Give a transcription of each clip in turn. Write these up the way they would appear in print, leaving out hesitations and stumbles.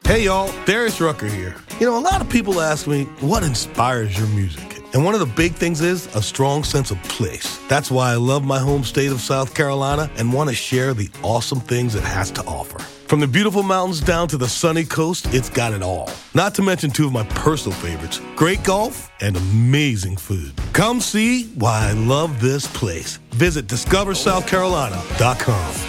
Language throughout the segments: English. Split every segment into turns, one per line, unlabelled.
Hey y'all, Darius Rucker here. You know, a lot of people ask me, what inspires your music? And one of the big things is a strong sense of place. That's why I love my home state of South Carolina and want to share the awesome things it has to offer. From the beautiful mountains down to the sunny coast, it's got it all. Not to mention two of my personal favorites, great golf and amazing food. Come see why I love this place. Visit discoversouthcarolina.com.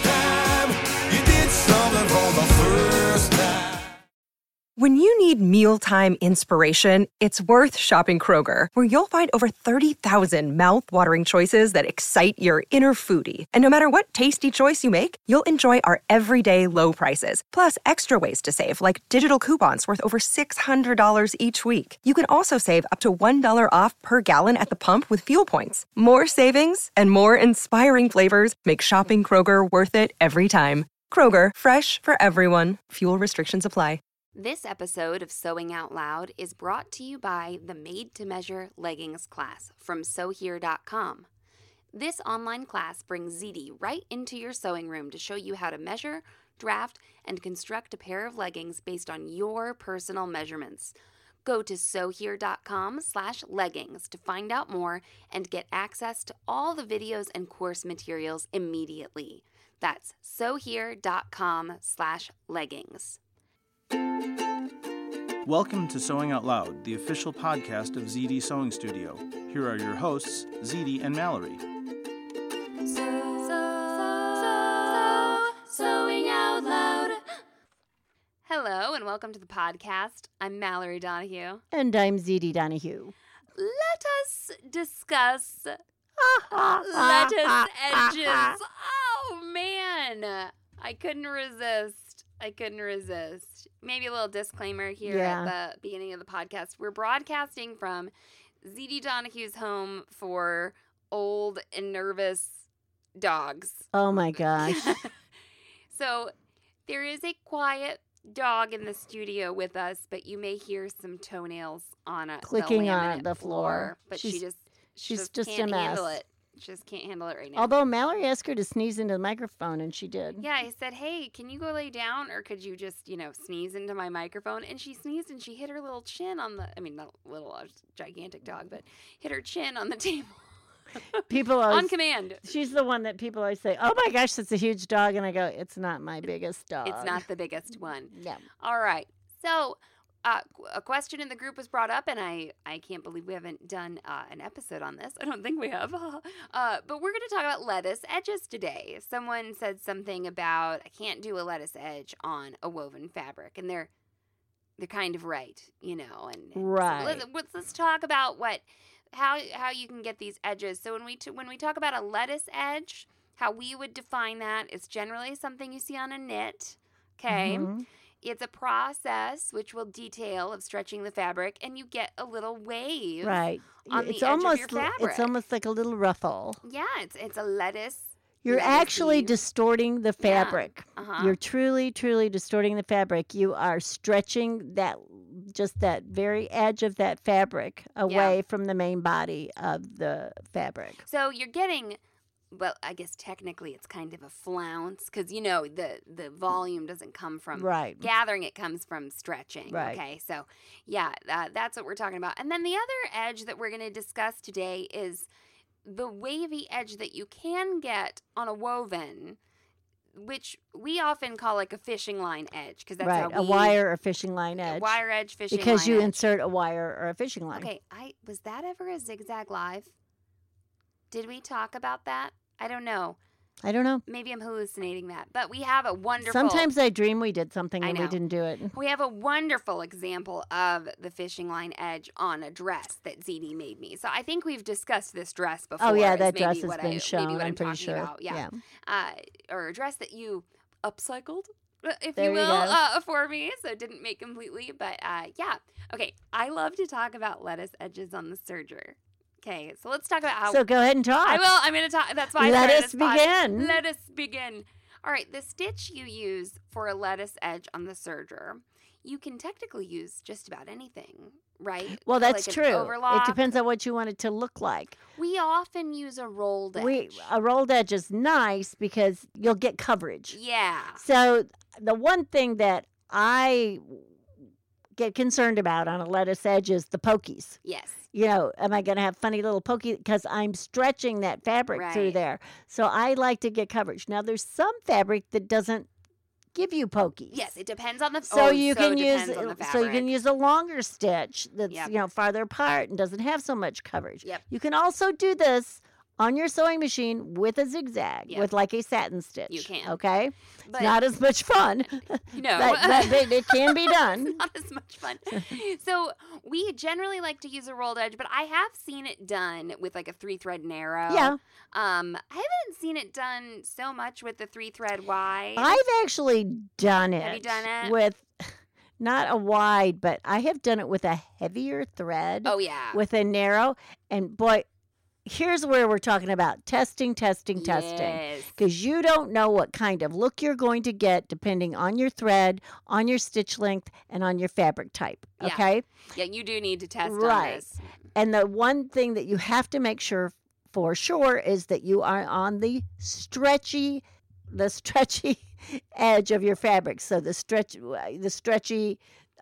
When you need mealtime inspiration, it's worth shopping Kroger, where you'll find over 30,000 mouth-watering choices that excite your inner foodie. And no matter what tasty choice you make, you'll enjoy our everyday low prices, plus extra ways to save, like digital coupons worth over $600 each week. You can also save up to $1 off per gallon at the pump with fuel points. More savings and more inspiring flavors make shopping Kroger worth it every time. Kroger, fresh for everyone. Fuel restrictions apply.
This episode of Sewing Out Loud is brought to you by the Made to Measure Leggings class from SewHere.com. This online class brings ZD right into your sewing room to show you how to measure, draft, and construct a pair of leggings based on your personal measurements. Go to SewHere.com/leggings to find out more and get access to all the videos and course materials immediately. That's SewHere.com/leggings.
Welcome to Sewing Out Loud, the official podcast of ZD Sewing Studio. Here are your hosts, ZD and Mallory.
Sewing Out Loud. Hello and welcome to the podcast. I'm Mallory Donahue.
And I'm ZD Donahue.
Let us discuss lettuce edges. Oh, man. I couldn't resist. Maybe a little disclaimer here at the beginning of the podcast. We're broadcasting from ZD Donahue's home for old and nervous dogs.
Oh, my gosh.
So there is a quiet dog in the studio with us, but you may hear some toenails on
clicking on the floor.
But she's just
can't
a mess. Handle it. Just can't handle it right now.
Although Mallory asked her to sneeze into the microphone, and she did.
Yeah, I said, hey, can you go lay down, or could you just, sneeze into my microphone? And she sneezed, and she hit her little chin on the, not little, gigantic dog, but hit her chin on the table.
People always,
on command.
She's the one that people always say, oh, my gosh, that's a huge dog. And I go, it's not my biggest dog.
It's not the biggest one.
Yeah.
All right. So a question in the group was brought up, and I can't believe we haven't done an episode on this. I don't think we have. But we're going to talk about lettuce edges today. Someone said something about, I can't do a lettuce edge on a woven fabric, and they're kind of right, And
right.
So let's talk about how you can get these edges. So when we talk about a lettuce edge, how we would define that is generally something you see on a knit. Okay. Mm-hmm. It's a process which will detail of stretching the fabric, and you get a little wave on the edge of your fabric.
It's almost like a little ruffle.
Yeah, it's a lettuce.
You're actually distorting the fabric.
Yeah. Uh-huh.
You're truly, truly distorting the fabric. You are stretching that very edge of that fabric away from the main body of the fabric.
So you're getting... Well, I guess technically it's kind of a flounce because, the volume doesn't come from gathering. It comes from stretching.
Right.
Okay. So, yeah, that's what we're talking about. And then the other edge that we're going to discuss today is the wavy edge that you can get on a woven, which we often call like a fishing line edge because that's how
a wire or fishing line edge.
A wire edge, fishing line
because you
edge.
Insert a wire or a fishing line.
Okay. Was that ever a Zigzag Live? Did we talk about that? I don't know. Maybe I'm hallucinating that. But we have a wonderful...
Sometimes I dream we did something and we didn't do it.
We have a wonderful example of the fishing line edge on a dress that ZD made me. So I think we've discussed this dress before.
Oh, yeah, that dress has been shown.
Maybe what
I'm pretty sure.
About. Yeah. Or a dress that you upcycled, if
there
you will, for me. So it didn't make completely. But yeah. Okay. I love to talk about lettuce edges on the serger. Okay, so let's talk about how...
So go ahead and talk.
I will. I'm going to talk. That's why
Let us begin.
Let us begin. All right, the stitch you use for a lettuce edge on the serger, you can technically use just about anything, right?
Well, that's
like
true.
Overlock.
It depends on what you want it to look like.
We often use a rolled edge.
A rolled edge is nice because you'll get coverage.
Yeah.
So the one thing that I get concerned about on a lettuce edge is the pokies.
Yes.
Am I going to have funny little pokey? Because I'm stretching that fabric through
Right.
there. So I like to get coverage. Now, there's some fabric that doesn't give you pokies.
Yes, it depends on the
So you can use
depends on the
so you can
fabric.
use a longer stitch that's
Yep.
farther apart and doesn't have so much coverage.
Yep.
You can also do this on your sewing machine with a zigzag,
Yep.
with like a satin stitch.
You can.
Okay?
But
It's not as much fun.
no.
but it can be done.
Not as much fun. So we generally like to use a rolled edge, but I have seen it done with like a 3-thread narrow.
Yeah.
I haven't seen it done so much with the 3-thread wide.
I've actually done it.
Have you done it?
With not a wide, but I have done it with a heavier thread.
Oh yeah.
With a narrow. And boy, here's where we're talking about testing.
Yes.
Because you don't know what kind of look you're going to get depending on your thread, on your stitch length, and on your fabric type.
Yeah.
Okay?
Yeah, you do need to test on
Right.
this.
And the one thing that you have to make sure for sure is that you are on the stretchy edge of your fabric. So the stretchy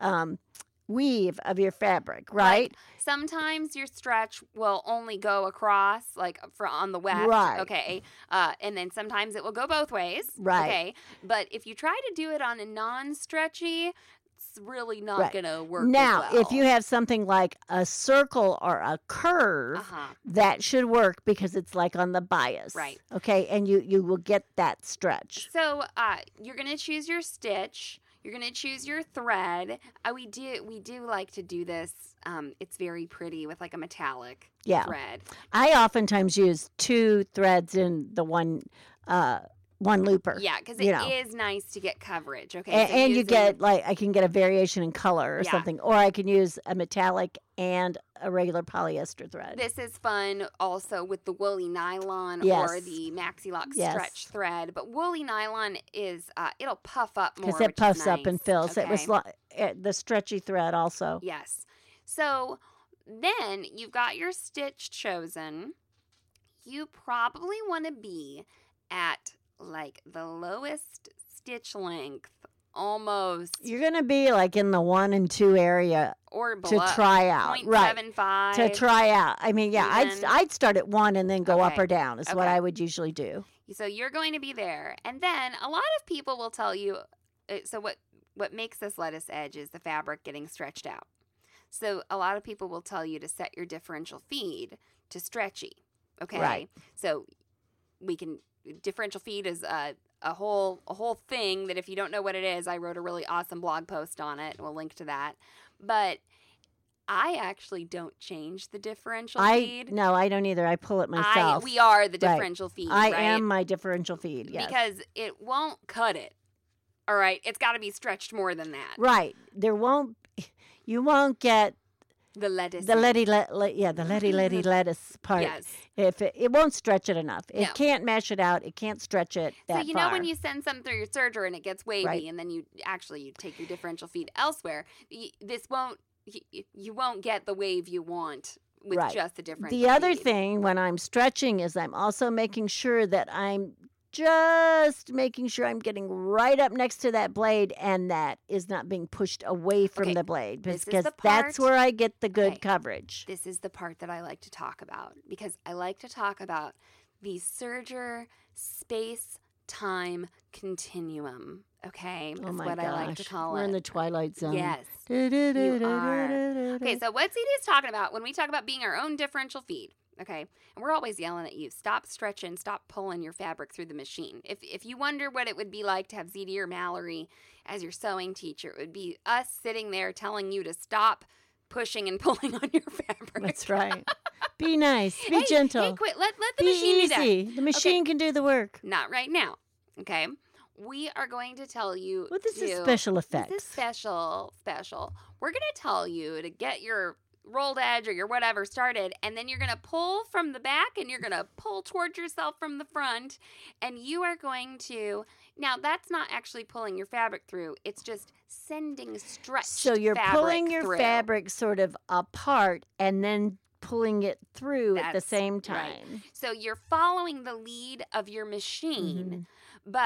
weave of your fabric, right?
Like, sometimes your stretch will only go across, like on the weft.
Right.
Okay. And then sometimes it will go both ways.
Right.
Okay. But if you try to do it on a non-stretchy, it's really not
Right.
going to work.
Now,
as well.
if you have something like a circle or a curve, that should work because it's like on the bias.
Right.
Okay, and you will get that stretch.
So you're going to choose your stitch. You're going to choose your thread. We do like to do this. It's very pretty with like a metallic thread.
I oftentimes use 2 threads in the one looper.
Yeah, because
you
it
know.
is nice to get coverage. Okay,
And you
using-
get I can get a variation in color or
Yeah.
something, or I can use a metallic and a regular polyester thread.
This is fun also with the woolly nylon or
Yes.
the Maxi Lock
Yes.
stretch thread. But woolly nylon is it'll puff up more.
Because it
which
puffs
is
up and
nice.
fills. It
Okay.
was the stretchy thread also.
Yes. So then you've got your stitch chosen. You probably want to be at like the lowest stitch length, almost,
You're going to be like in the 1 and 2 area
or below.
to try out. Right.
0.75.
To try out. I mean, yeah,
Even.
I'd start at 1 and then go up
Okay.
or down is what
Okay.
I would usually do.
So you're going to be there. And then a lot of people will tell you, so what makes this lettuce edge is the fabric getting stretched out. So a lot of people will tell you to set your differential feed to stretchy. Okay.
Right.
So differential feed is a whole thing that if you don't know what it is, I wrote a really awesome blog post on it. We'll link to that. But I actually don't change the differential feed.
No, I don't either. I pull it myself.
We are the
Right.
differential feed.
I
right?
am my differential feed, yes.
Because it won't cut it. All right, it's got to be stretched more than that.
Right. You won't get
The lettuce.
the letty lettuce part.
Yes.
If it won't stretch it enough. It
No.
can't mash it out. It can't stretch it
So
that
you
far.
know when you send something through your serger and it gets wavy,
Right.
and then you take your differential feed elsewhere. You won't get the wave you want with
Right.
just the differential.
The other
feed.
thing when I'm stretching is I'm also making sure that I'm just making sure I'm getting right up next to that blade and that is not being pushed away from
Okay,
the blade
this is
because
the
that's
part-
where I get the good
Okay.
coverage.
This is the part that I like to talk about because I like to talk about the serger space-time continuum. Okay,
Oh
that's
my
what
gosh.
I like to call
We're
it.
in the twilight zone.
Yes. You are. Okay, so what CD is talking about when we talk about being our own differential feed, okay? And we're always yelling at you, stop stretching, stop pulling your fabric through the machine. If you wonder what it would be like to have ZD or Mallory as your sewing teacher, it would be us sitting there telling you to stop pushing and pulling on your fabric.
That's right. Be nice. Be
Hey,
gentle.
Hey, quit. Let the
Be
machine do that.
easy. The machine can do the work.
Not right now, okay? We are going to tell you
Well, this is
to-
special
This
effects.
is special. We're going to tell you to get your rolled edge or your whatever started, and then you're going to pull from the back and you're going to pull towards yourself from the front, and you are going to, now that's not actually pulling your fabric through, it's just sending stretched
So you're
fabric
pulling your
through.
fabric sort of apart and then pulling it through at the
That's
same
right.
time.
So you're following the lead of your machine,
Mm-hmm.
but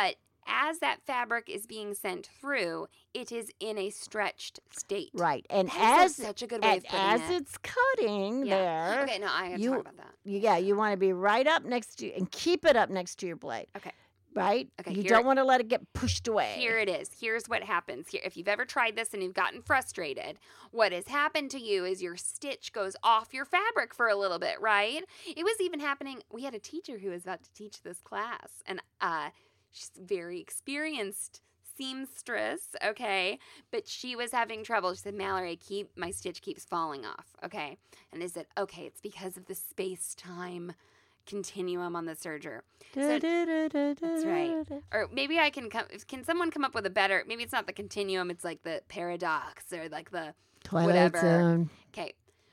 as that fabric is being sent through, it is in a stretched state.
Right. And
That
as
is such a good way of putting it.
it's cutting there.
Okay, no, I gotta talk about that.
You want to be right up next to and keep it up next to your blade.
Okay.
Right?
Okay,
You
here-
don't want to let it get pushed away.
Here it is. Here's what happens. Here, if you've ever tried this and you've gotten frustrated, what has happened to you is your stitch goes off your fabric for a little bit, right? It was even happening. We had a teacher who was about to teach this class, and she's very experienced seamstress, okay? But she was having trouble. She said, Mallory, my stitch keeps falling off, okay? And I said, okay, it's because of the space-time continuum on the serger. So, that's right. Or maybe I can someone come up with a better, maybe it's not the continuum, it's like the paradox or like the
Twilight
whatever.
Zone.
Okay.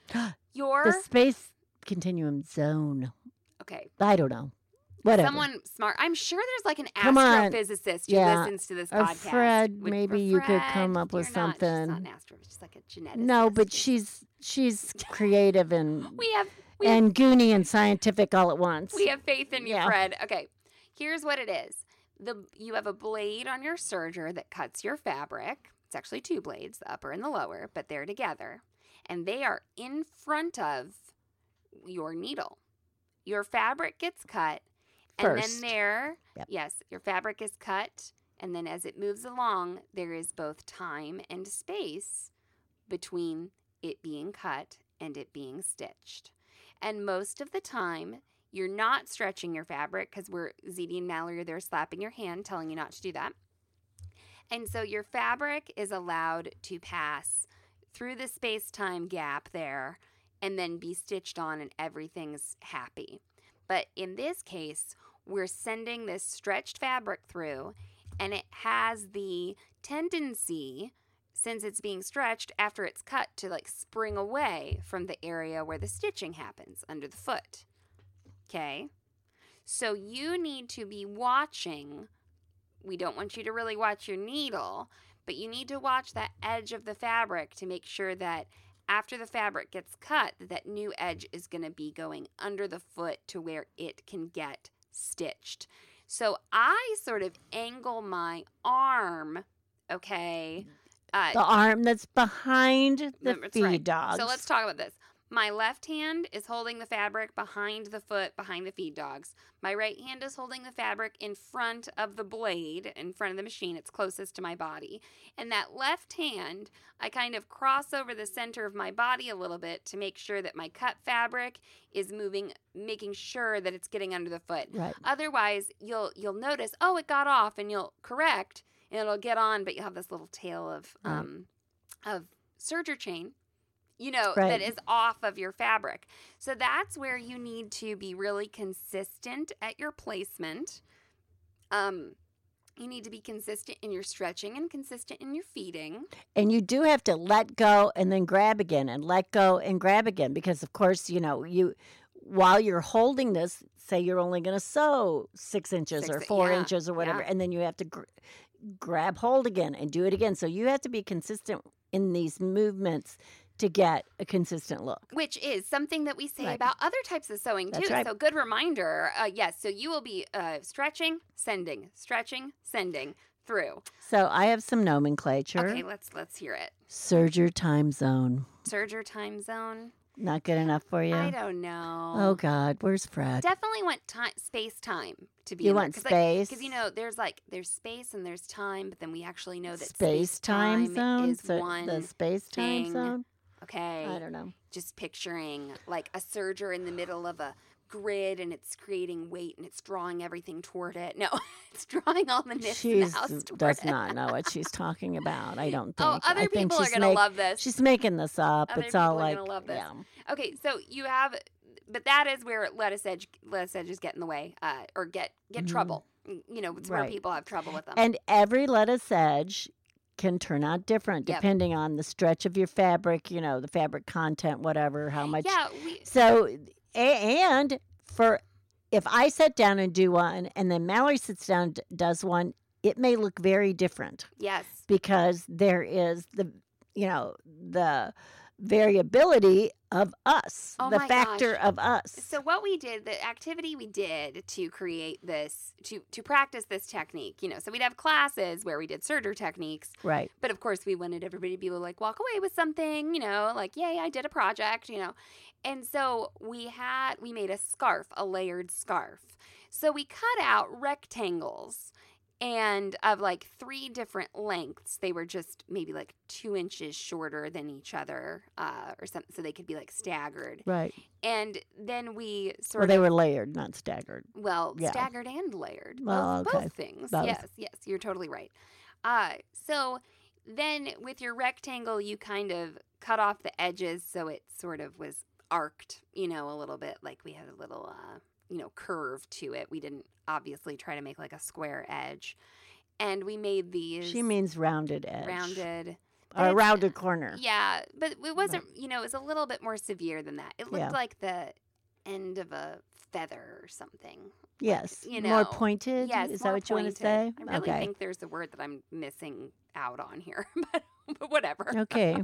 The space continuum zone.
Okay.
I don't know. Whatever.
Someone smart. I'm sure there's like an
Come on.
astrophysicist who
Yeah.
listens to this
Or
podcast.
Fred, maybe you could come
Fred,
up with
you're not-
something.
She's not an astro, she's like a geneticist.
No, but she's creative and
we have
goony and scientific all at once.
We have faith in you,
Yeah.
Fred. Okay, here's what it is. You have a blade on your serger that cuts your fabric. It's actually two blades, the upper and the lower, but they're together. And they are in front of your needle. Your fabric gets cut. And
First.
then
Yep.
yes, your fabric is cut. And then as it moves along, there is both time and space between it being cut and it being stitched. And most of the time, you're not stretching your fabric because ZD and Mallory are there slapping your hand, telling you not to do that. And so your fabric is allowed to pass through the space-time gap there and then be stitched on and everything's happy. But in this case, we're sending this stretched fabric through and it has the tendency, since it's being stretched after it's cut, to like spring away from the area where the stitching happens under the foot. Okay? So you need to be watching. We don't want you to really watch your needle, but you need to watch that edge of the fabric to make sure that after the fabric gets cut, that new edge is going to be going under the foot to where it can get stitched. So I sort of angle my arm, okay?
The arm that's behind the
That's
feed
right.
dogs.
So let's talk about this. My left hand is holding the fabric behind the foot, behind the feed dogs. My right hand is holding the fabric in front of the blade, in front of the machine. It's closest to my body. And that left hand, I kind of cross over the center of my body a little bit to make sure that my cut fabric is moving, making sure that it's getting under the foot.
Right.
Otherwise, you'll notice, oh, it got off, and you'll correct, and it'll get on, but you'll have this little tail of serger chain, that is off of your fabric. So that's where you need to be really consistent at your placement. You need to be consistent in your stretching and consistent in your feeding.
And you do have to let go and then grab again and let go and grab again because, of course, while you're holding this, say you're only going to sew 6 inches or 4 inches or whatever, and then you have to grab hold again and do it again. So you have to be consistent in these movements to get a consistent look.
Which is something that we say
Right.
about other types of sewing, too.
That's right.
So good reminder. Yes, so you will be stretching, sending through.
So I have some nomenclature.
Okay, let's hear it.
Serger time zone.
Serger time zone.
Not good enough for you?
I don't know.
Oh, God. Where's Fred?
Definitely want space-time to be
You
in there.
want space?
Because, there's space and there's time, but then we actually know that
Space-time zone?
is one
the space-time
thing.
zone?
Okay.
I don't know.
Just picturing like a serger in the middle of a grid and it's creating weight and it's drawing everything toward it. No, it's drawing all the knits in the house toward
does
it.
not know what she's talking about. I don't think.
Oh, other
I think
people are
she's
going to love this.
She's making this up.
Other
It's all
people are
like,
gonna love this.
yeah.
Okay, so you have, but that is where lettuce edges get in the way, or get trouble. It's where
Right.
people have trouble with them.
And every lettuce edge can turn out different
Yep.
depending on the stretch of your fabric, the fabric content, whatever, how much.
yeah,
So, and for if I sit down and do one and then Mallory sits down and does one, it may look very different
yes,
because there is the variability of us,
Oh
the
my
factor
gosh.
of us.
So what we did, the activity we did to create this, to practice this technique, so we'd have classes where we did Surtur techniques,
Right.
but of course we wanted everybody to be able to like walk away with something, like, yay, I did a project, And so we made a scarf, a layered scarf. So we cut out rectangles and of like 3 different lengths. They were just maybe like 2 inches shorter than each other, or something, so they could be like staggered.
Right.
And then we
Well, they were layered, not staggered. Yeah.
Staggered and layered.
Well,
both,
okay.
both things.
Both.
Yes, you're totally right. So then with your rectangle, you kind of cut off the edges so it sort of was arced, a little bit, like we had a little, curve to it. We didn't obviously try to make like a square edge. And we made these.
She means rounded edge.
Rounded.
Or a rounded corner.
Yeah, but it wasn't, it was a little bit more severe than that. It looked
Yeah.
like the end of a feather or something.
Yes.
Like,
More pointed?
Yes,
Is
more
that what you want to
pointed.
say?
I really
Okay.
think there's a word that I'm missing out on here, but whatever.
Okay.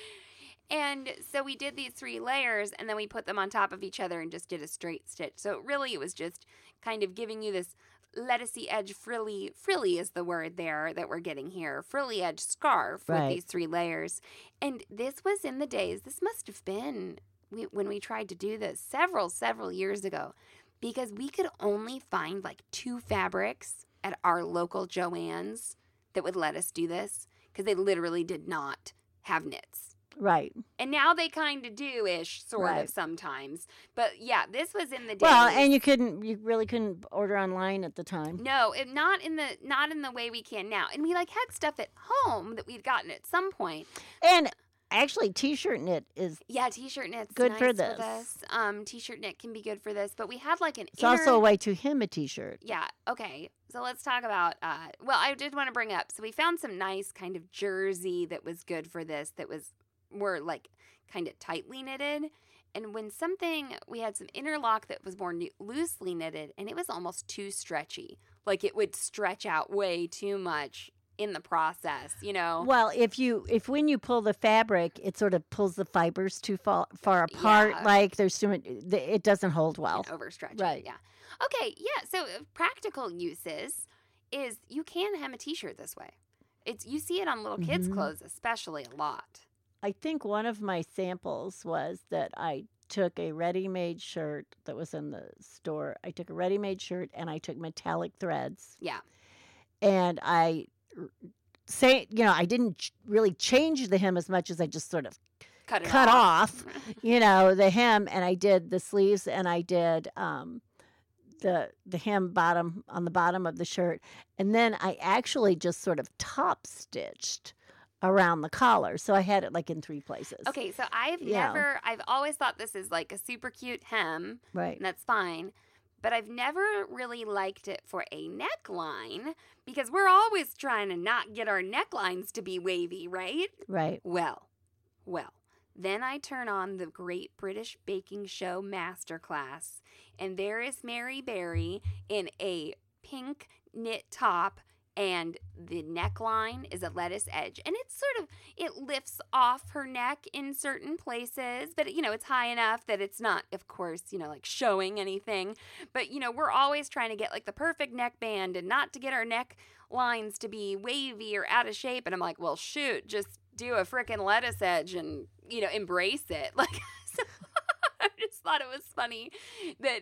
And so we did these 3 layers, and then we put them on top of each other and just did a straight stitch. So really it was just kind of giving you this lettucey edge frilly is the word there that we're getting here, frilly edge scarf with
Right.
these 3 layers. And this was in the days, this must have been when we tried to do this several years ago, because we could only find like 2 fabrics at our local Joann's that would let us do this, because they literally did not have knits.
Right.
And now they kind of do-ish, sort
Right.
of sometimes. But yeah, this was in the days.
Well, and you really couldn't order online at the time.
No, not in the way we can now. And we like had stuff at home that we'd gotten at some point.
And actually, t-shirt knit is
Yeah, t-shirt knit's
good
nice
for
for
this.
T-shirt knit can be good for this, but we had like an
it's also a way to hem a t-shirt.
Yeah, okay. So let's talk about, I did want to bring up, so we found some nice kind of jersey that was good for this, were like kind of tightly knitted. And we had some interlock that was more loosely knitted, and it was almost too stretchy. Like it would stretch out way too much in the process,
Well, if when you pull the fabric, it sort of pulls the fibers too far apart,
Yeah.
like there's too much, it doesn't hold well.
And overstretching.
Right.
Yeah. Okay. Yeah. So practical uses is you can hem a t-shirt this way. You see it on little kids'
Mhm.
clothes, especially a lot.
I think one of my samples was that I took a ready-made shirt that was in the store. I took a ready-made shirt and I took metallic threads.
Yeah.
And I didn't really change the hem as much as I just sort of
Cut
cut off, the hem, and I did the sleeves and I did the hem bottom on the bottom of the shirt. And then I actually just sort of top stitched around the collar. So I had it like in 3 places.
Okay, so I've always thought this is like a super cute hem,
Right.
and that's fine. But I've never really liked it for a neckline because we're always trying to not get our necklines to be wavy, right?
Right.
Well, then I turn on the Great British Baking Show Masterclass, and there is Mary Berry in a pink knit top, and the neckline is a lettuce edge, and it lifts off her neck in certain places, but it's high enough that it's not, of course, like showing anything. But we're always trying to get like the perfect neckband and not to get our neck lines to be wavy or out of shape. And I'm like, well, shoot, just do a frickin' lettuce edge and embrace it. Like, so I just thought it was funny that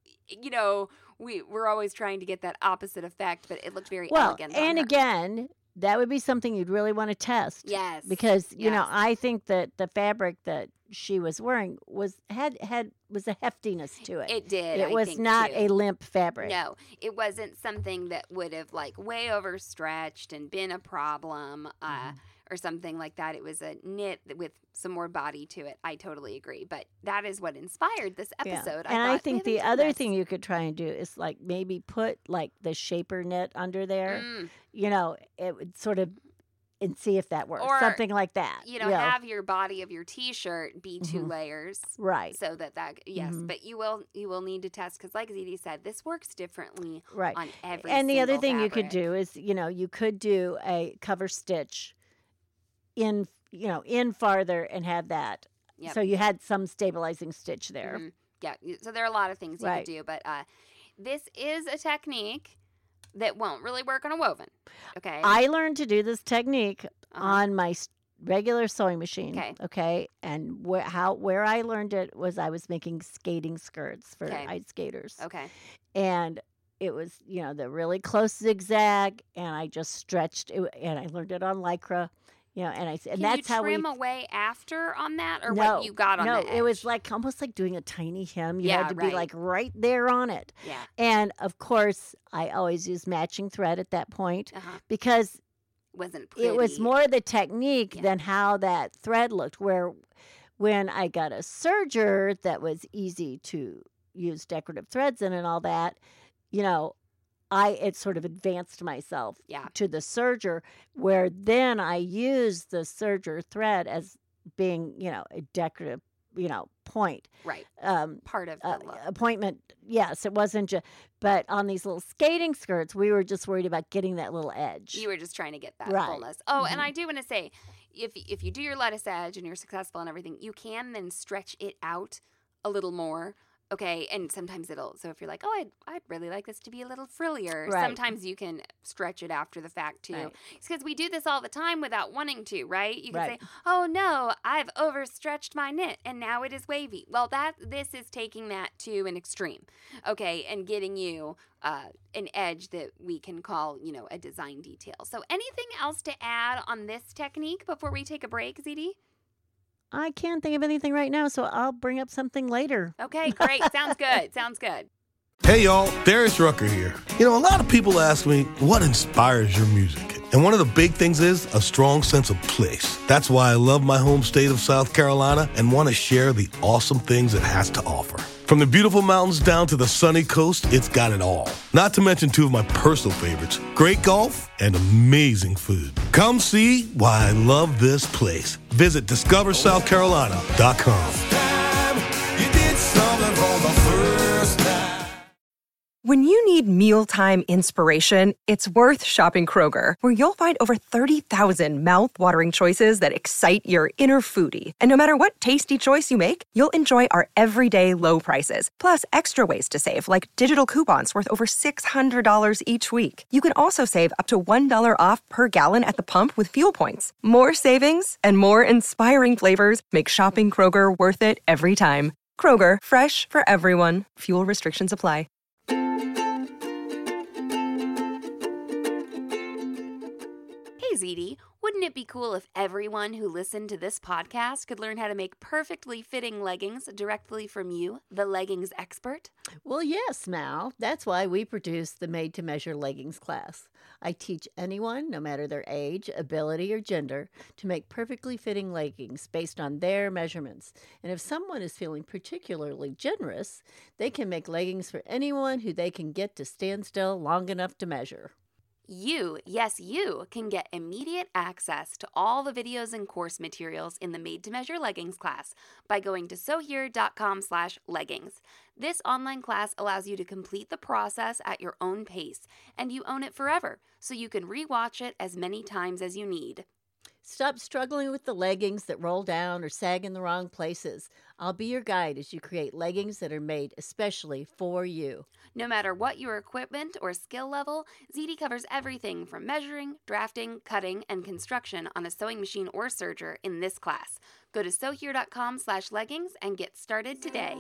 we're always trying to get that opposite effect, but it looked very elegant.
And
on her.
again, that would be something you'd really want to test.
Yes.
Because,
Yes.
I think that the fabric that she was wearing was a heftiness to it.
It did.
It
I
was
think,
not
too.
a limp fabric.
No, it wasn't something that would have like way overstretched and been a problem or something like that. It was a knit with some more body to it. I totally agree. But that is what inspired this
Yeah.
episode.
And I
thought,
think
we
the
haven't
other
done
thing you could try and do is like maybe put like the shaper knit under there.
this.
It would sort of, and see if that works.
Or,
Something like that.
Have your body of your T-shirt be 2
Mhm.
layers.
Right.
So that yes,
Mhm.
but you will need to test because, like ZD said, this works differently
Right.
on every.
And the other
single
thing you could
fabric.
do is, you could do a cover stitch in farther and have that
Yep.
So you had some stabilizing stitch there.
Mhm. Yeah. So there are a lot of things you
Right.
could do, but this is a technique that won't really work on a woven. Okay.
I learned to do this technique
Uh-huh.
on my regular sewing machine.
Okay.
Okay. And where I learned it was I was making skating skirts for
Okay.
ice skaters.
Okay.
And it was, the really close zigzag, and I just stretched it, and I learned it on Lycra, and
Can
that's
you
how we.
trim away after on that, or
No,
what you got on
no,
the edge?
it was like almost like doing a tiny hem. You
Yeah,
had to be
right.
like right there on it.
Yeah.
And of course, I always use matching thread at that point
Uh-huh.
because
Wasn't pretty.
it was more the technique
Yeah.
than how that thread looked. Where when I got a serger that was easy to use decorative threads in and all that, it sort of advanced myself
Yeah.
to the serger, where then I used the serger thread as being, a decorative, point.
Right. Part of the look.
Appointment. Yes, it wasn't just, but on these little skating skirts, we were just worried about getting that little edge.
You were just trying to get that
Right.
fullness. Oh, and
Mhm.
I do want to say, if you do your lettuce edge and you're successful and everything, you can then stretch it out a little more. Okay, and sometimes so if you're like, oh, I'd really like this to be a little frillier,
Right.
sometimes you can stretch it after the fact too.
Right.
Because we do this all the time without wanting to, right? You can
Right.
say, oh no, I've overstretched my knit and now it is wavy. Well, this is taking that to an extreme, okay, and getting you an edge that we can call, a design detail. So anything else to add on this technique before we take a break, ZD?
I can't think of anything right now, so I'll bring up something later.
Okay, great. Sounds good. Sounds good.
Hey y'all, Darius Rucker here. A lot of people ask me, what inspires your music? And one of the big things is a strong sense of place. That's why I love my home state of South Carolina and want to share the awesome things it has to offer. From the beautiful mountains down to the sunny coast, it's got it all. Not to mention two of my personal favorites, great golf and amazing food. Come see why I love this place. Visit discoversouthcarolina.com.
When you need mealtime inspiration, it's worth shopping Kroger, where you'll find over 30,000 mouth-watering choices that excite your inner foodie. And no matter what tasty choice you make, you'll enjoy our everyday low prices, plus extra ways to save, like digital coupons worth over $600 each week. You can also save up to $1 off per gallon at the pump with fuel points. More savings and more inspiring flavors make shopping Kroger worth it every time. Kroger, fresh for everyone. Fuel restrictions apply.
Hey, ZD, wouldn't it be cool if everyone who listened to this podcast could learn how to make perfectly fitting leggings directly from you, the leggings expert?
Well, yes, Mal. That's why we produce the Made to Measure Leggings class. I teach anyone, no matter their age, ability, or gender, to make perfectly fitting leggings based on their measurements. And if someone is feeling particularly generous, they can make leggings for anyone who they can get to stand still long enough to measure.
You, yes, you, can get immediate access to all the videos and course materials in the Made to Measure Leggings class by going to sewhere.com/leggings. This online class allows you to complete the process at your own pace, and you own it forever, so you can rewatch it as many times as you need.
Stop struggling with the leggings that roll down or sag in the wrong places. I'll be your guide as you create leggings that are made especially for you.
No matter what your equipment or skill level, ZD covers everything from measuring, drafting, cutting, and construction on a sewing machine or serger in this class. Go to sewhere.com/leggings and get started today.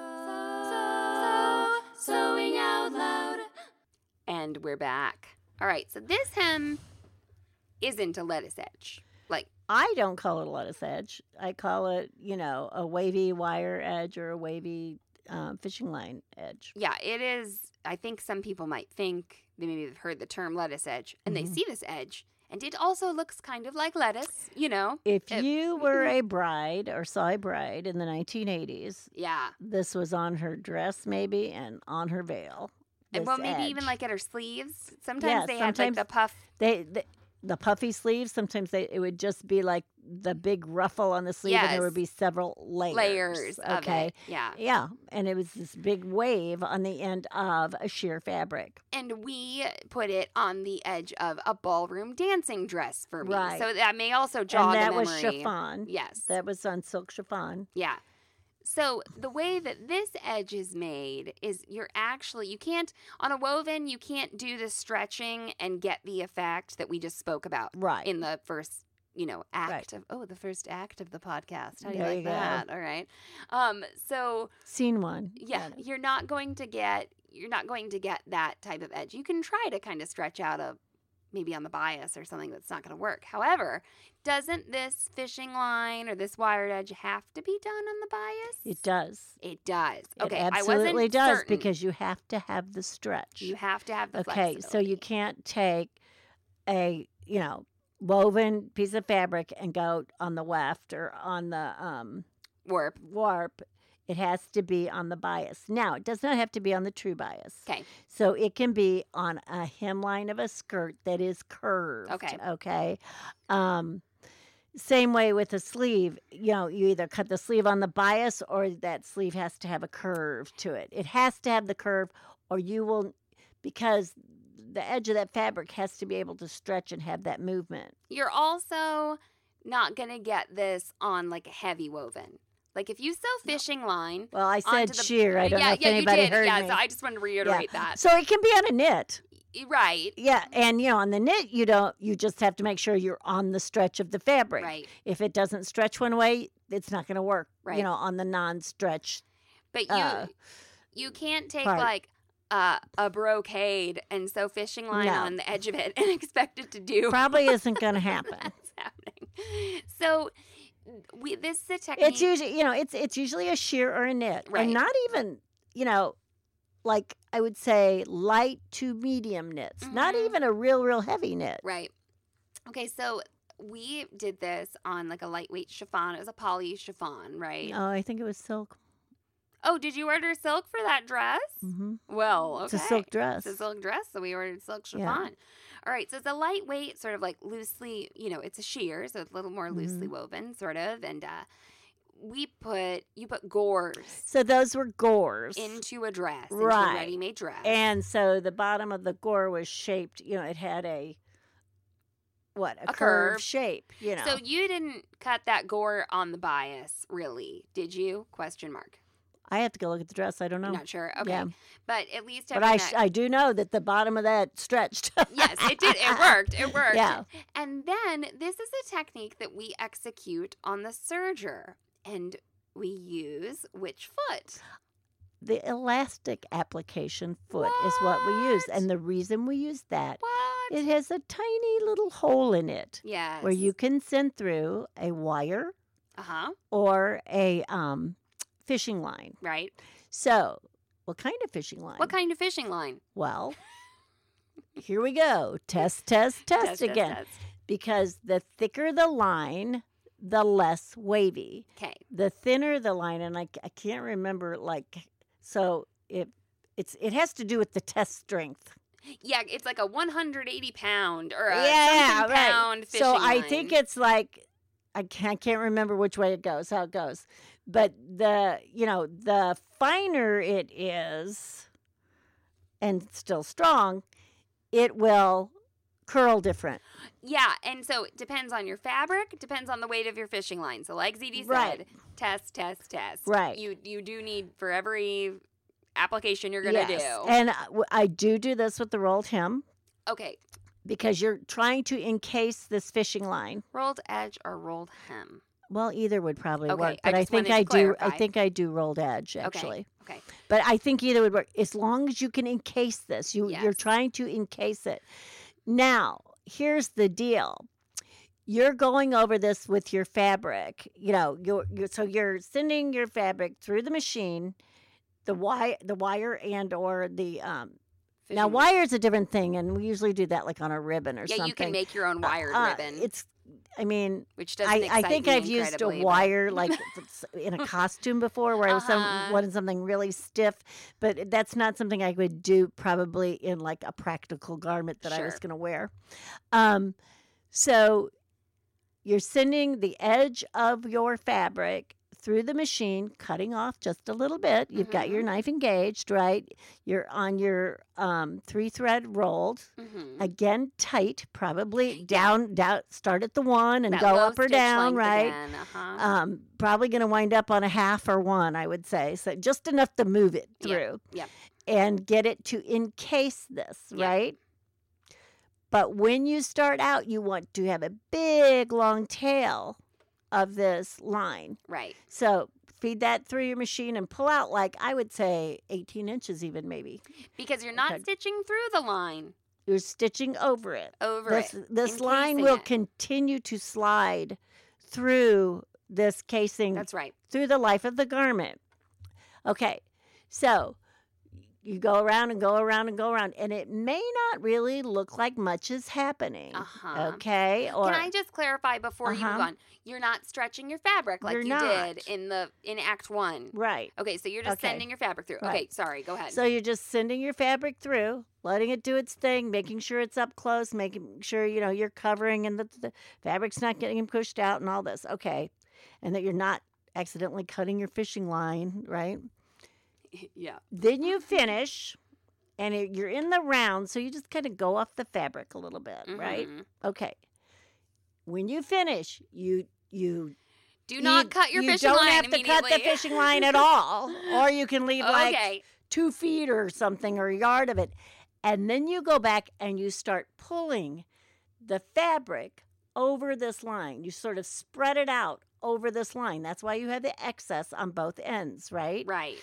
Sewing out loud. And we're back. All right, so this hem isn't a lettuce edge.
I don't call it a lettuce edge. I call it, a wavy wire edge or a wavy fishing line edge.
Yeah, it is. I think some people might think they maybe have heard the term lettuce edge, and they see this edge, and it also looks kind of like lettuce,
If you were a bride or saw a bride in the 1980s,
yeah,
this was on her dress maybe and on her veil.
and
this
well, maybe
edge.
even like at her sleeves. Sometimes
Yes,
they had like
sometimes
the puff.
the puffy sleeves, sometimes it would just be like the big ruffle on the sleeve, and there would be several layers.
Of it. Yeah.
Yeah. And it was this big wave on the end of a sheer fabric.
And we put it on the edge of a ballroom dancing dress for me.
Right.
So that may also jog
and that
a memory.
was chiffon.
Yes.
That was on silk chiffon.
Yeah. So the way that this edge is made is you can't, on a woven, you can't do the stretching and get the effect that we just spoke about in the first, act of, the first act of the podcast. How do you like that? All right. So
Scene 1.
Yeah, you're not going to get that type of edge. You can try to kind of stretch out maybe on the bias or something that's not going to work. However, doesn't this fishing line or this wired edge have to be done on the bias?
It does.
It does. Okay,
it absolutely does
certain.
because you have to have the stretch.
You have to have the
flexibility.
flexibility.
So you can't take a, woven piece of fabric and go on the weft or on the warp. It has to be on the bias. Now, it does not have to be on the true bias.
Okay.
So it can be on a hemline of a skirt that is curved. Okay. Same way with a sleeve. You either cut the sleeve on the bias or that sleeve has to have a curve to it. It has to have the curve or you will, because the edge of that fabric has to be able to stretch and have that movement.
You're also not going to get this on like a heavy woven. Like if you sew fishing line.
Well, I said sheer. I don't know if anybody heard me.
So I just wanted to reiterate that.
So it can be on a knit.
Right.
Yeah, and on the knit you just have to make sure you're on the stretch of the fabric.
Right.
If it doesn't stretch one way, it's not going to work.
Right.
On the non-stretch.
But you can't take
part.
like a brocade and sew fishing line on the edge of it and expect it to do.
Probably isn't going to happen.
That's happening. So this is a technique.
It's usually it's usually a sheer or a knit,
right.
And not even like I would say light to medium knits, not even a real heavy knit.
Right. Okay, so we did this on like a lightweight chiffon. It was a poly chiffon, right?
Oh, I think it was silk.
Oh, did you order silk for that dress?
Mm-hmm.
Well, okay.
It's a silk dress.
It's a silk dress, so we ordered silk chiffon.
Yeah.
All right, so it's a lightweight, sort of like loosely, it's a sheer, so it's a little more loosely woven, sort of, and you put gores.
So those were gores
into a dress,
right?
Into a ready-made dress,
and so the bottom of the gore was shaped. It had a curved shape.
So you didn't cut that gore on the bias, really, did you? ?
I have to go look at the dress. I don't know.
Not sure. Okay.
Yeah.
But at least
But I do know that the bottom of that stretched.
Yes, it did. It worked. It worked.
Yeah.
And then this is a technique that we execute on the serger. And we use which foot?
The elastic application foot is what we use. And the reason we use that, it has a tiny little hole in it.
Yes.
Where you can send through a wire or a fishing line.
Right.
So, what kind of fishing line?
What kind of fishing line?
Well, here we go. Test again.
Test.
Because the thicker the line, the less wavy.
Okay.
The thinner the line, and I can't remember, so it has to do with the test strength.
Yeah, it's like a 180 pound or a
something
pound fishing
so
line.
I think it's like, I can't remember which way it goes, how it goes. But the finer it is, and still strong, it will curl different.
Yeah, and so it depends on your fabric, depends on the weight of your fishing line. So like ZD said,
right.
test.
Right.
You do need, for every application you're going to do.
And I do this with the rolled hem.
Okay.
Because you're trying to encase this fishing line.
Rolled edge or rolled hem?
Well, either would probably
okay,
work, but I think I do. I think I do rolled edge actually.
Okay.
But I think either would work as long as you can encase this. You're trying to encase it. Now, here's the deal. You're going over this with your fabric. So you're sending your fabric through the machine, the wire and or the now wire is a different thing, and we usually do that like on a ribbon or something.
Yeah, you can make your own wired ribbon. Which doesn't excite
I think
me
I've used a wire like in a costume before, where I wanted something really stiff, but that's not something I would do probably in like a practical garment that I was going to wear. So you're sending the edge of your fabric through the machine, cutting off just a little bit. You've got your knife engaged, right? You're on your 3-thread rolled. Again, tight, probably down, start at the 1 and
That
go
low
up or
stitch
down,
length
right?
again,
Probably going to wind up on a 1/2 or 1, I would say. So just enough to move it through.
Yep.
And get it to encase this, right? But when you start out, you want to have a big, long tail of this line.
Right.
So feed that through your machine and pull out, like, I would say 18 inches even, maybe.
Because you're not stitching through the line.
You're stitching over it. This line
encasing
will
it.
continue to slide through this casing.
That's right.
Through the life of the garment. Okay, so you go around and go around and go around, and it may not really look like much is happening. Okay? Or,
Can I just clarify before you move on? You're not stretching your fabric like
You're
you
not.
did in Act 1.
Right.
Okay, so you're just sending your fabric through.
Right.
Okay, sorry, go ahead.
So you're just sending your fabric through, letting it do its thing, making sure it's up close, making sure, you're covering and the fabric's not getting pushed out and all this. Okay. And that you're not accidentally cutting your fishing line, right?
Yeah.
Then you finish, and you're in the round, so you just kind of go off the fabric a little bit, right? Okay. When you finish, you
do not cut your fishing line
You don't have to cut the
immediately.
fishing line at all, or you can leave like
Okay.
2 feet or something, or a yard of it, and then you go back and you start pulling the fabric over this line. You sort of spread it out over this line. That's why you have the excess on both ends, right?
Right.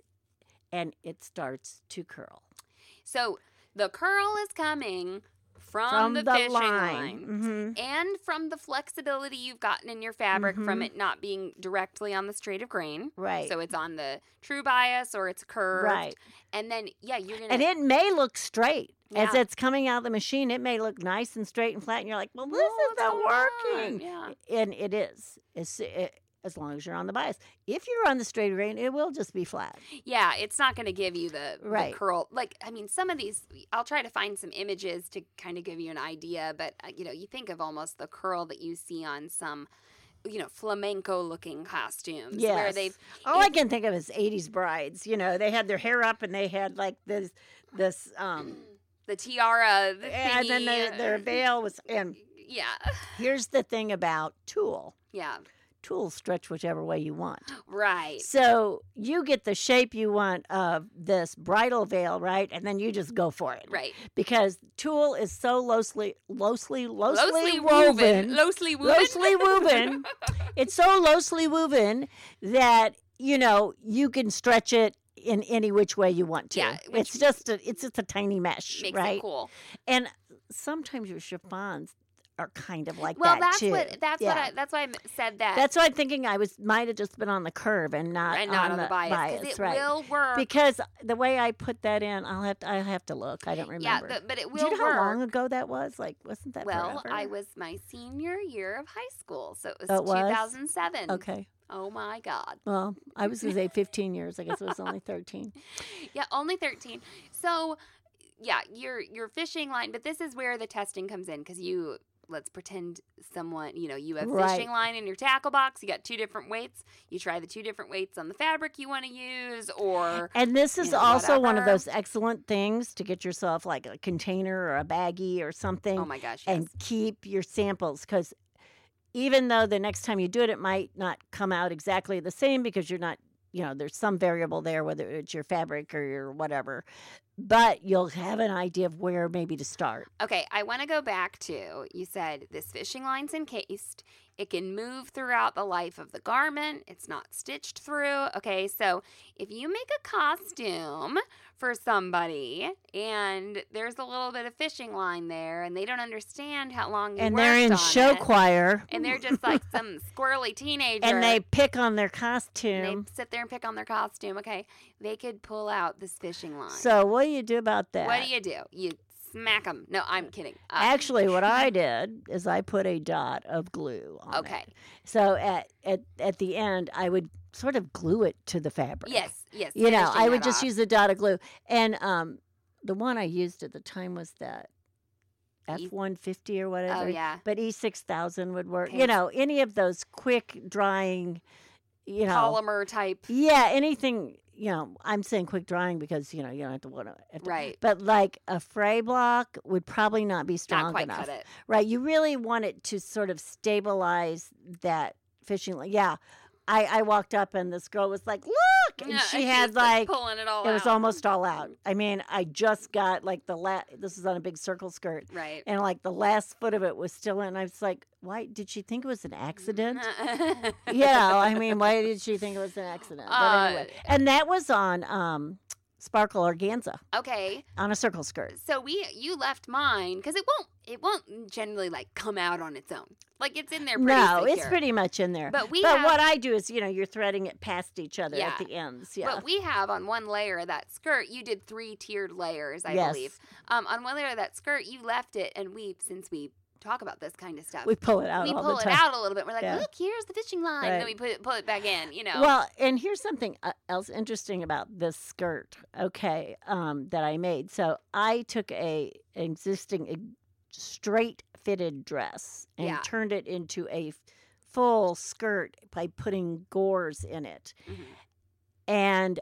And it starts to curl.
So the curl is coming from the fishing line. And from the flexibility you've gotten in your fabric from it not being directly on the straight of grain.
Right.
So it's on the true bias or it's curved.
Right.
And then, you're going to...
And it may look straight. As
Yeah.
it's coming out of the machine, it may look nice and straight and flat, and you're like, well, this
What's
isn't
going
working.
on?
And it is. As long as you're on the bias. If you're on the straight of grain, it will just be flat.
Yeah, it's not going to give you the
Right.
curl. Some of these, I'll try to find some images to kind of give you an idea, but, you think of almost the curl that you see on some, flamenco-looking costumes.
Yes.
Where they've...
All I can think of is 80s brides. They had their hair up and they had like this
the tiara, the
and then
thingy,
their veil was, and
yeah.
here's the thing about tulle.
Yeah.
Tulle stretch whichever way you want.
Right.
So you get the shape you want of this bridal veil, right? And then you just go for it.
Right.
Because tulle is so loosely woven.
Loosely woven.
It's so loosely woven that, you can stretch it in any which way you want to.
Yeah,
it's just a tiny mesh,
Makes
right?
it cool.
And sometimes your chiffons are kind of like
Well,
that
that's
too.
that's why I said that.
That's why I'm thinking might have just been on the curve and not
on the bias, because it
right?
will work.
Because the way I put that in, I'll have to look. I don't remember.
Yeah, but it will
Do you know
work.
how long ago that was? Like, wasn't that
Well,
forever?
I was my senior year of high school, so it
Oh, it
was
was?
2007.
Okay.
Oh my God.
Well, I was going to say 15 years. I guess it was only 13.
Yeah, only 13. So, yeah, your fishing line, but this is where the testing comes in, because let's pretend you have
Right.
fishing line in your tackle box. You got 2 different weights. You try the 2 different weights on the fabric you want to use, or...
And this is also one of
whatever.
those excellent things to get yourself like a container or a baggie or something.
Oh my gosh, yes.
And keep your samples, because even though the next time you do it, it might not come out exactly the same because you're not, there's some variable there, whether it's your fabric or your whatever. But you'll have an idea of where maybe to start.
Okay, I want to go back to, you said this fishing line's encased. It can move throughout the life of the garment. It's not stitched through. Okay, so if you make a costume for somebody and there's a little bit of fishing line there and they don't understand how long you
And
worked
they're in
on
show
it,
choir.
and they're just like some squirrely teenager.
And they pick on their
and
costume.
they sit there and pick on their costume. Okay, they could pull out this fishing line.
So what do you do about that?
What do? You smack them. No, I'm kidding.
Actually, what I did is I put a dot of glue on
Okay.
it. So at the end, I would sort of glue it to the fabric.
Yes.
I would just
use.
use a dot of glue. And the one I used at the time was that F-150 or whatever.
Oh, yeah.
But E6000 would work.
Okay.
You know, any of those quick drying, you know.
Polymer type.
Yeah, anything, you know, I'm saying quick drying because, you know, you don't have to want to.
Right.
But like a fray block would probably not be strong
Not quite
enough.
cut it.
Right. You really want it to sort of stabilize that fishing line. Yeah. I walked up and this girl was like, look! And
Yeah,
she
and
had
she's,
like,
pulling it all
it was
out.
almost all out. I mean, I just got like this is on a big circle skirt.
Right.
And like the last foot of it was still in. I was like, why? Did she think it was an accident? Yeah. I mean, why did she think it was an accident? But anyway. And that was on Sparkle Organza
Okay.
on a circle skirt.
So you left mine because it won't generally like come out on its own. Like it's in there pretty
No,
secure.
it's pretty much in there.
But
what I do is, you know, you're threading it past each other
Yeah.
at the ends. Yeah.
But we have on one layer of that skirt, you did 3 tiered layers, I
Yes.
believe. On one layer of that skirt, you left it, and since we talk about this kind of stuff,
we pull it out
we
all
pull
the
it
time.
out a little bit. We're like,
Yeah.
look, here's the fishing line. And then we pull it back in, you know.
Well, and here's something else interesting about this skirt, okay, that I made. So I took a existing straight fitted dress and
Yeah.
turned it into a full skirt by putting gores in it.
Mhm.
And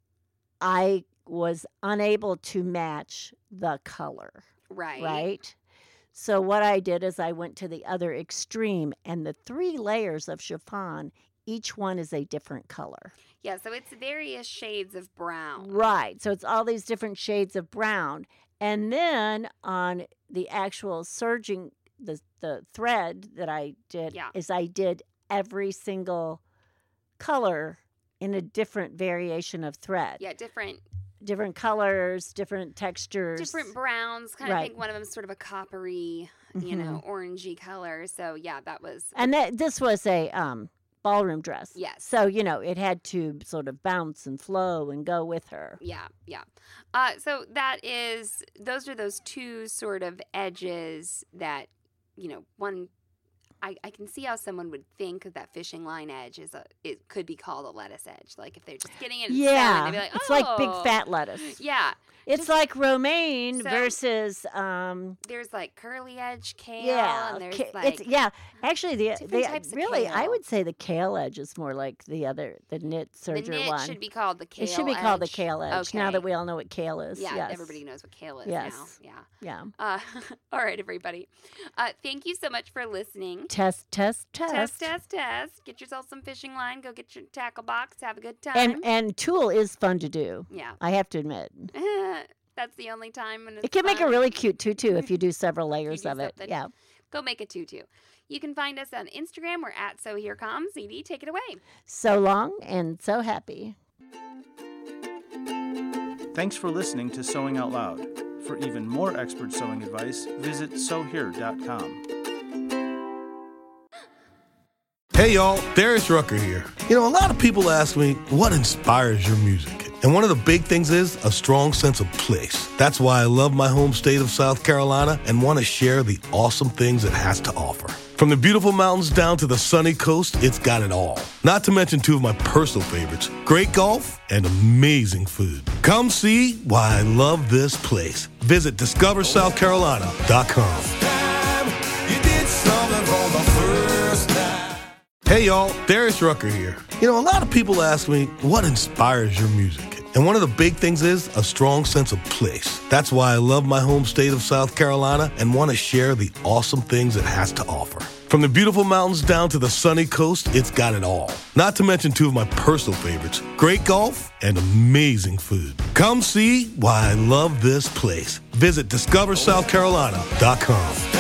I was unable to match the color, right? So what I did is I went to the other extreme, and the 3 layers of chiffon, each one is a different color.
Yeah, so it's various shades of brown.
Right. So it's all these different shades of brown. And then on the actual serging, the thread that I did
Yeah.
is I did every single color in a different variation of thread.
Yeah, different
Different colors, different textures.
different browns. Kind of
Right.
think one of them is sort of a coppery, you know, orangey color. So yeah, that was
And this was a ballroom dress.
Yes.
So, you know, it had to sort of bounce and flow and go with her.
Yeah. So those are those 2 sort of edges that, you know, one. I can see how someone would think that fishing line edge it could be called a lettuce edge. Like if they're just getting it, and
Yeah.
selling, they'd be like,
It's like big
"Oh."
fat lettuce.
Yeah.
It's
Just-
like romaine
So-
versus
There's like curly edge kale.
yeah,
And there's
it's
like
Actually,
different types of
really, I
kale.
would say the kale edge is more like the knit
the
serger
knit
one.
should be called the kale.
It should be called the
edge.
kale edge. Now
Okay.
that we all know what kale is.
Yeah,
yes.
everybody knows what kale is
Yes.
now.
Yeah.
Yeah. All right, everybody. Thank you so much for listening.
Test.
Test. Get yourself some fishing line. Go get your tackle box. Have a good time.
And tulle is fun to do.
Yeah.
I have to admit.
That's the only time when
It can make a
fun.
really cute tutu if you do several layers
do
of it.
something.
Yeah.
Go make a tutu. You can find us on Instagram. We're at So Here Comes. ZD, take it away.
So long and so happy.
Thanks for listening to Sewing Out Loud. For even more expert sewing advice, visit sewhere.com.
Hey y'all, Darius Rucker here. You know, a lot of people ask me, what inspires your music? And one of the big things is a strong sense of place. That's why I love my home state of South Carolina and want to share the awesome things it has to offer. From the beautiful mountains down to the sunny coast, it's got it all. Not to mention 2 of my personal favorites, great golf and amazing food. Come see why I love this place. Visit discoversouthcarolina.com. Hey y'all, Darius Rucker here. You know, a lot of people ask me, what inspires your music? And one of the big things is a strong sense of place. That's why I love my home state of South Carolina and want to share the awesome things it has to offer. From the beautiful mountains down to the sunny coast, it's got it all. Not to mention 2 of my personal favorites, great golf and amazing food. Come see why I love this place. Visit discoversouthcarolina.com.